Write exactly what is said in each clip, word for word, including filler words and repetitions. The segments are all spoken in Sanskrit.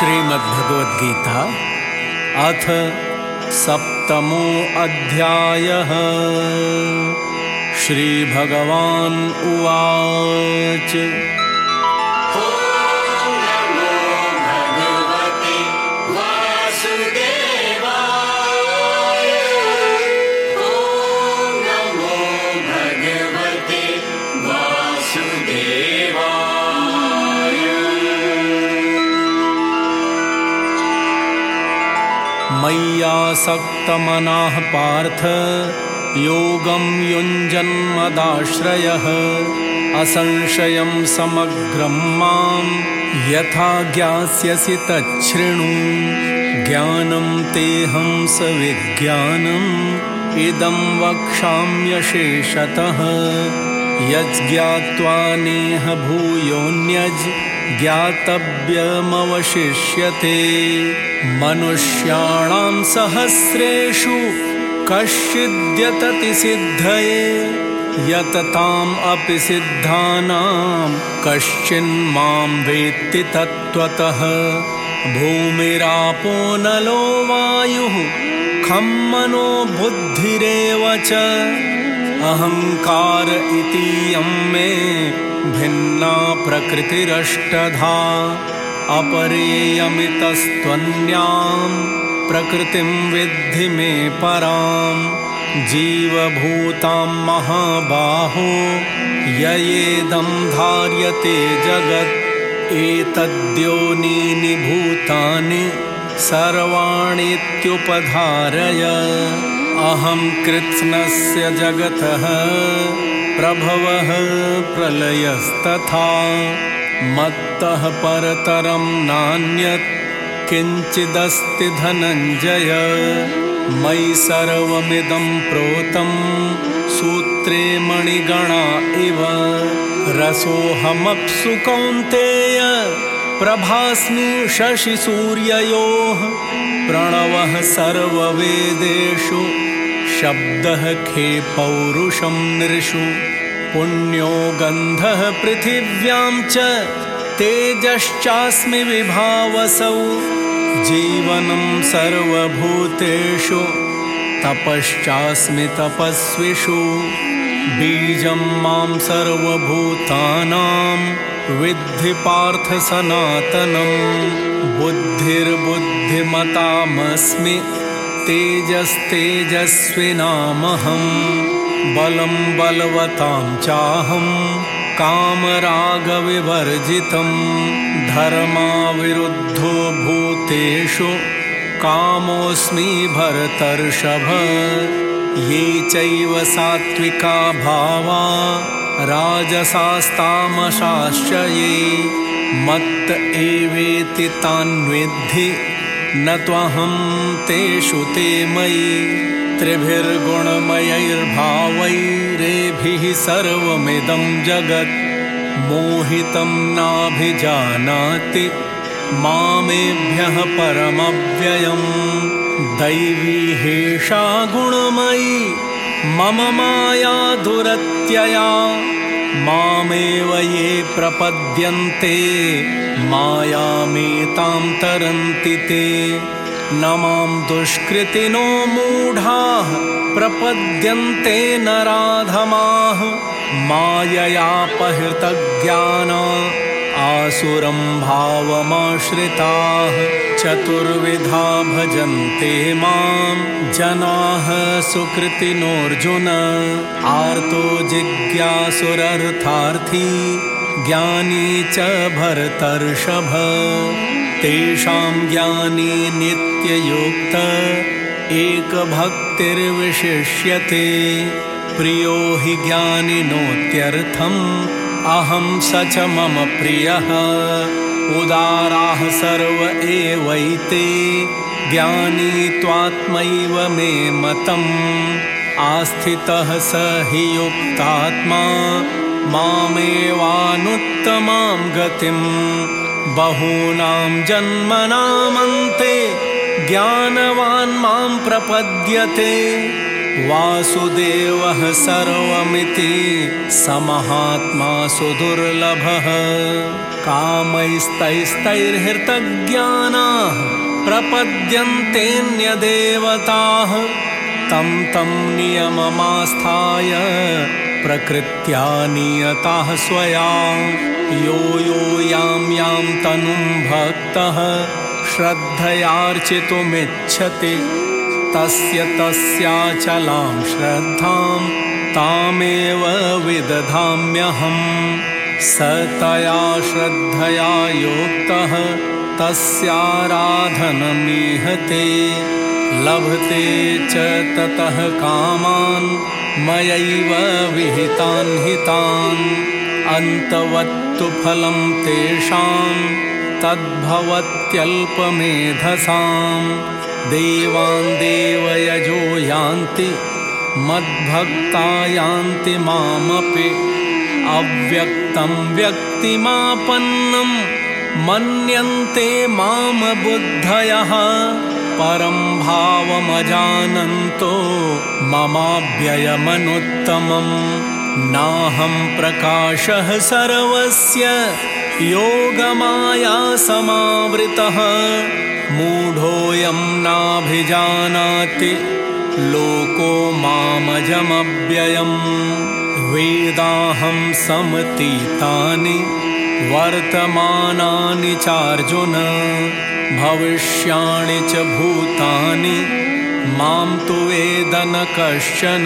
श्रीमद्भगवद्गीता अथ सप्तमो अध्यायः। श्रीभगवान् उवाच मय्यासक्तमनः पार्थ योगं युञ्जन्मदाश्रयः असंशयं समग्रं मां यथा ज्ञास्यसि तच्छृणु। ज्ञानं तेऽहं सविज्ञानम् इदं वक्ष्याम्यशेषतः यज्ज्ञात्वा नेह भूयोऽन्यज् ज्ञातव्यमवशिष्यते। मनुष्याणां सहस्रेषु कश्चिद्यतति सिद्धये यतताम् अपि सिद्धानां कश्चिन्मां वेत्ति तत्त्वतः। भूमिरापो नलो वायुः खं मनो बुद्धिरेव च अहंकार इतीयं मे भिन्ना प्रकृतिरष्टधा। अपरेयमितस्त्वन्यां प्रकृतिं विद्धि मे परां। जीवभूतां महाबाहो ययेदं धार्यते जगत् एतद्योनीनि भूतानि सर्वाणीत्युपधारय। अहं कृत्स्नस्य जगतः प्रभवः प्रलयस्तथा मत्तः परतरं नान्यत् किञ्चिदस्ति धनञ्जय। मयि सर्वमिदं प्रोतं सूत्रे मणिगणा इव। रसोऽहमप्सु कौन्तेय प्रभास्मि शशिसूर्ययोः। प्रणवः सर्ववेदेषु शब्दः खे पौरुषं नृषु। पुण्यो गन्धः पृथिव्यां च तेजश्चास्मि विभावसौ। जीवनं सर्वभूतेषु तपश्चास्मि तपस्विषु। बीजं मां सर्वभूतानां विद्धि पार्थ सनातनं। बुद्धिर्बुद्धिमतामस्मि तेजस्तेजस्विनामहं। बलं बलवतां चाहं कामरागविवर्जितं। धर्माविरुद्धो भूतेषु कामोऽस्मि भरतर्षभ। ये चैव सात्विका भावा राजसास्तामसाश्च ये मत्त एवेति तान् विद्धि न त्वहं तेषु ते मयि। त्रिभिर्गुणमयैर्भावैरेभिः सर्वमिदं जगत् मोहितं नाभिजानाति मामेभ्यः परमव्ययम्। दैवी हेषा गुणमयी मम माया दुरत्यया। मामेव ये प्रपद्यन्ते मायामेतां तरन्ति ते। न मां दुष्कृतिनो मूढाः प्रपद्यन्ते नराधमाः। माययापहृतज्ञाना आसुरं भावमाश्रिताः। चतुर्विधा भजन्ते मां जनाः सुकृतिनोऽर्जुन। आर्तो जिज्ञासुरर्थार्थी ज्ञानी च भरतर्षभ। तेषां ज्ञानी नित्ययुक्त एकभक्तिर्विशिष्यते। प्रियो हि ज्ञानिनोत्यर्थम् अहं स च मम प्रियः। उदाराः सर्व एवैते ज्ञानी त्वात्मैव मे मतम्। आस्थितः स हि युक्तात्मा मामेवानुत्तमां गतिम्। बहूनां जन्मनामन्ते ज्ञानवान् मां प्रपद्यते। वासुदेवः सर्वमिति समहात्मा सुदुर्लभः। कामैस्तैस्तैर्हृतज्ञानाः प्रपद्यन्तेऽन्यदेवताः तं तं नियममास्थाय प्रकृत्या नियताः स्वया। यो यो यां यां तनुं भक्तः श्रद्धयार्चितुमिच्छति तस्य तस्याचलां श्रद्धां तामेव विदधाम्यहम्। स तया श्रद्धया युक्तः तस्याराधनमीहते लभते च ततः कामान् मयैव विहितान् हितान्। अन्तवत्तु फलं तेषां तद्भवत्यल्पमेधसां। देवान् देवयजो यान्ति मद्भक्ता यान्ति मामपि। अव्यक्तं व्यक्तिमापन्नं मन्यन्ते माम बुद्धयः परं भावमजानन्तो ममाव्ययमनुत्तमम्। नाहं प्रकाशः सर्वस्य योगमाया समावृतः मूढोऽयं नाभिजानाति लोको मामजमव्ययम्। वेदाहं समतीतानि वर्तमानानि चार्जुन भविष्याणि च भूतानि मां तु वेद न कश्चन।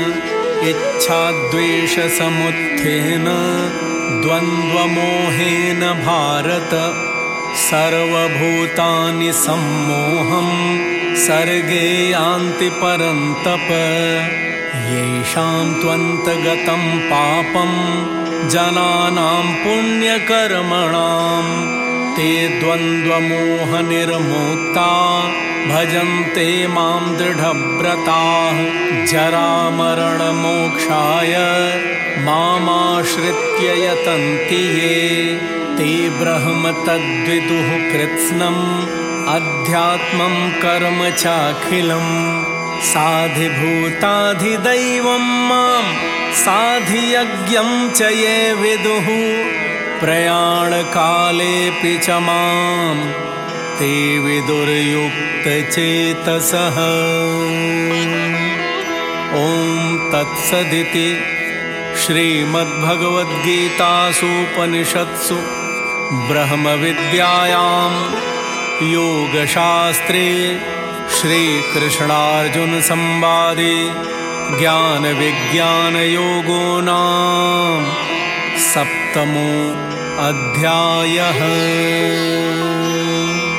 इच्छाद्वेषसमुत्थेन द्वन्द्वमोहेन भारत सर्वभूतानि सम्मोहं सर्गे यान्ति परन्तप। येषां त्वन्तगतं पापं जनानां पुण्यकर्मणां ते द्वन्द्वमोहनिर्मुक्ता भजन्ते मां दृढव्रताः। जरामरणमोक्षाय मामाश्रित्य यतन्ति ये ते ब्रह्म तद्विदुः कृत्स्नम् अध्यात्मं कर्म चाखिलम्। साधिभूताधिदैवं मां साधियज्ञं च ये विदुः प्रयाणकालेऽपि च मां ते विदुर्युक्तचेतसः। ॐ तत्सदिति श्रीमद्भगवद्गीतासूपनिषत्सु ब्रह्मविद्यायां योगशास्त्रे श्रीकृष्णार्जुनसंवादे ज्ञानविज्ञानयोगो नाम सप्तमो अध्यायः।